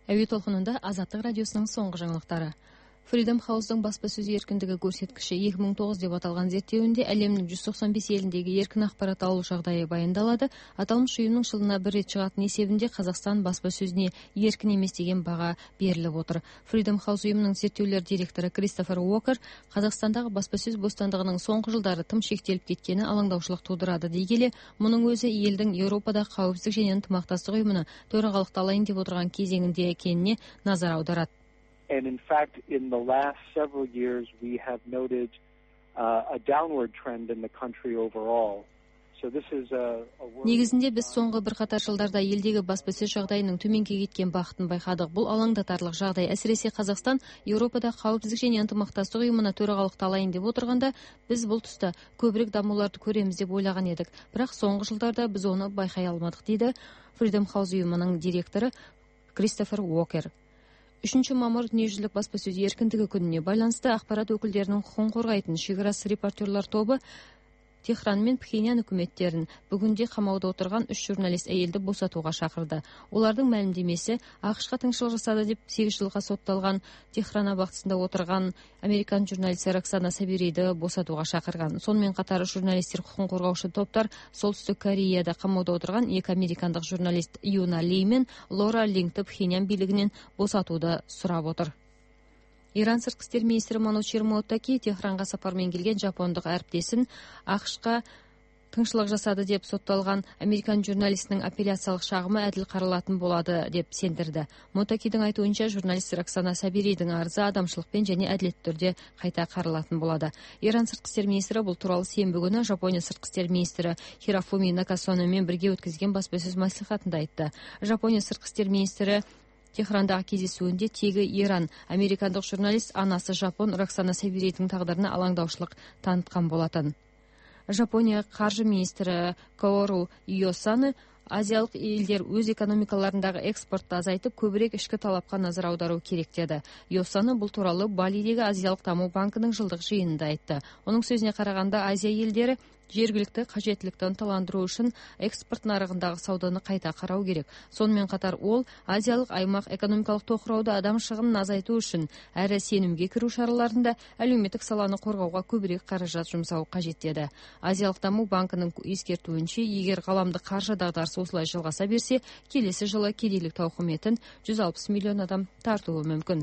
Әуе толқынында Азаттық радиосының соңғы жаңалықтары. Freedom House-ның баспасөз еркіндігі көрсеткіші 2009 деп аталған зерттеуінде әлемнің 195 еліндегі еркін ақпарат алу жағдайы баяндалады. Аталмыш ұйымның жылына бір рет шығатын есебінде Қазақстан баспасөзіне еркін емес деген баға беріліп отыр. Freedom House ұйымының зерттеулер директоры Кристофер Уокер Қазақстандағы баспасөз бостандығының соңғы жылдары тым шектеліп кеткені алаңдаушылық тудырады дей келе, мұның өзі елдің Еуропадағы қауіпсіздік және ынтымақтастық ұйымына төрағалықты алайын деп отырған кезеңінде екеніне назар аударады. And in fact, in the last several years, we have noted a downward trend in the country overall. So this is a Негізінде біз соңғы бірқатар жылдарда елдегі баспасөз жағдайының төменге кеткен бағытын байқадық. Бұл алаңдатарлық жағдай. Әсіресе Қазақстан Еуропада қауіпсіздік және ынтымақтастық ұйымына төрағалықты алайын деп отырғанда, біз бұл тұста көбірек дамуларды көреміз деп ойлаған едік. Бірақ соңғы жылдарда біз оны байқай алмадық, дейді Freedom House ұйымының директоры Кристофер Уокер. 3 мамыр дүниежүзілік баспасөз еркіндігі күніне байланысты ақпарат өкілдерінің құқығын қорғайтын шекарасыз репортерлар тобы Техран мен Пхеньян үкіметтерін бүгінде қамауда отырған 3 журналист әйелді босатуға шақырды. Олардың мәлімдемесі ақш-қа тыңшылық жасады деп 8 жылға сотталған Техран абақтысында отырған американ журналисті Роксана Сабириді босатуға шақырған. Сонымен қатар журналистер құқығын қорғаушы топтар Солтүстік Кореяда қамауда отырған 2 американдық журналист Юна Ли мен Лора Лингті Пхеньян билігінен босатуды сұрап отыр. Иран сыртқы істер министрі Манучир Мотаки Техранға сапармен келген жапондық әріптесін ақш-қа тыңшылық жасады деп сотталған американ журналистінің апелляциялық шағымы әділ қаралатын болады деп сендірді. Мотакидің айтуынша журналист Роксана Сабиридің арызы адамшылықпен және әділетті түрде қайта қаралатын болады. Иран сыртқы істер министрі бұл туралы сенбі күні Жапония сыртқы істер министрі Хирофуми Накасономен бірге өткізген баспасөз мәслихатында айтты. Жапония сыртқы істер министрі Техрандағы кездесуінде тегі Иран, американдық журналист анасы жапон Роксана Сабиридің тағдырына алаңдаушылық танытқан болатын. Жапония қаржы министрі Каору Иосаны азиялық елдер өз экономикаларындағы экспортты азайтып, көбірек ішкі талапқа назар аудару керек деді. Иосаны бұл туралы Балидегі Азиялық даму банкінің жылдық жиынында айтты. Оның сөзіне қарағанда Азия елдері жергілікті қажеттілікті ынталандыру үшін экспорт нарығындағы сауданы қайта қарау керек. Сонымен қатар ол азиялық аймақ экономикалық тоқырауды адам шығынын азайту үшін әрі сенімге кіру шараларында әлеуметтік саланы қорғауға көбірек қаражат жұмсау қажет деді. Азиялық даму банкінің ескертуінше, егер ғаламдық қаржы дағдарысы осылай жалғаса берсе, келесі жылы кедейлік тауқыметін 160 миллион адам тартуы мүмкін.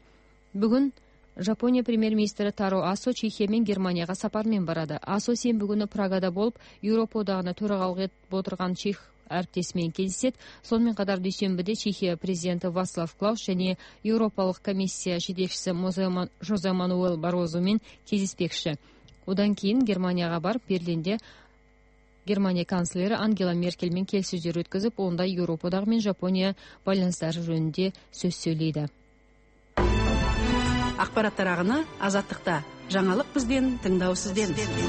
Бүгін Жапония премьер-министрі Таро Асо Чехия мен Германияға сапармен барады. Асо сенбі күні Прагада болып, Еуропа одағына төрағалық етіп отырған чех әріптесімен кездеседі. Сонымен қатар дүйсенбіде Чехия президенті Вацлав Клаус және Еуропалық комиссия жетекшісі Жозе Мануэл Барозумен кездеспекші. Одан кейін Германияға барып, Берлинде Германия канцлері Ангела Меркельмен келіссөздер өткізіп, онда Еуропа одағы мен Жапония байланыстары жөнінде сөз сөйлейді. Ақпараттар ағыны Азаттықта. Жаңалық бізден, тыңдау сізден.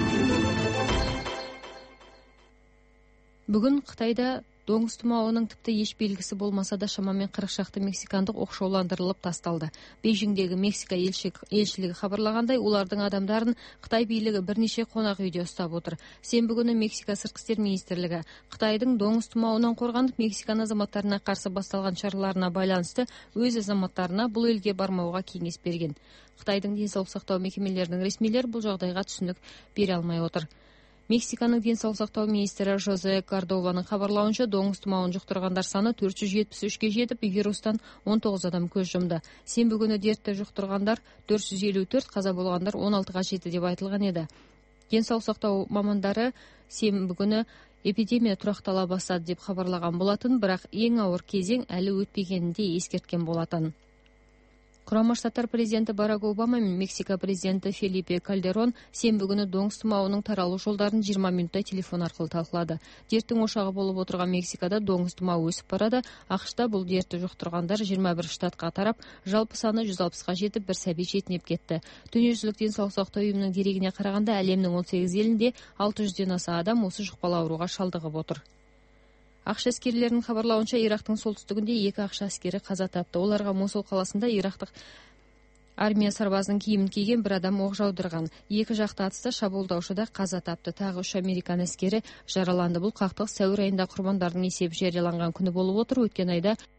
Бүгін Қытайда доңыз тұмауының тіпті еш белгісі болмаса да шамамен 40 шақты мексикандық оқшауландырылып тасталды. Бейжіңдегі Мексика елшілігі хабарлағандай, олардың адамдарын Қытай билігі бірнеше қонақ үйде ұстап отыр. Сенбі күні Мексика сыртқы істер министрлігі Қытайдың доңыз тұмауынан қорғанып, Мексикан азаматтарына қарсы басталған шараларына байланысты өз азаматтарына бұл елге бармауға кеңес берген. Қытайдың денсаулық сақтау мекемелерінің ресмилері бұл жағдайға түсінік бере алмай отыр. Мексиканың денсаулық сақтау министрі Жозе Кардованың хабарлауынша, доңыз тұмауын жұқтырғандар саны 473-ке жетіп, вирустан 19 адам көз жұмды. Сенбі күні дертті жұқтырғандар 454, қаза болғандар 16-ға жетті деп айтылған еді. Денсаулық сақтау мамандары сенбі күні эпидемия тұрақтала бастады деп хабарлаған болатын, бірақ ең ауыр кезең әлі өтпегенінде ескерткен болатын. Құрама Штаттар президенті Барак Обама мен Мексика президенті Фелипе Кальдерон сенбі күні доңыз тұмауының таралу жолдарын 20 минуттай телефон арқылы талқылады. Дерттің ошағы болып отырған Мексикада доңыз тұмауы өсіп барады. ақш-та бұл дертті жұқтырғандар 21 штатқа тарап, жалпы саны 160-ға жетіп, бір сәби жетінеп кетті. Дүниежүзілік денсаулық сақтау ұйымының дерегіне қарағанда, әлемнің 18 елінде 600-ден аса адам осы жұқпалы ауруға шалдығып отыр. Ақш әскерлерінің хабарлауынша, Ирактың солтүстігінде 2 ақш әскері қаза тапты. Оларға Мосул қаласында ирақтық армия сарбазының киімін киген бір адам оқ жаудырған. 2 жақты атыста шабуылдаушы да қаза тапты. Тағы 3 американ әскері жараланды. Бұл қақтығыс сәуір айында құрбандардың есебі жарияланған күні болып отыр. Өткен айда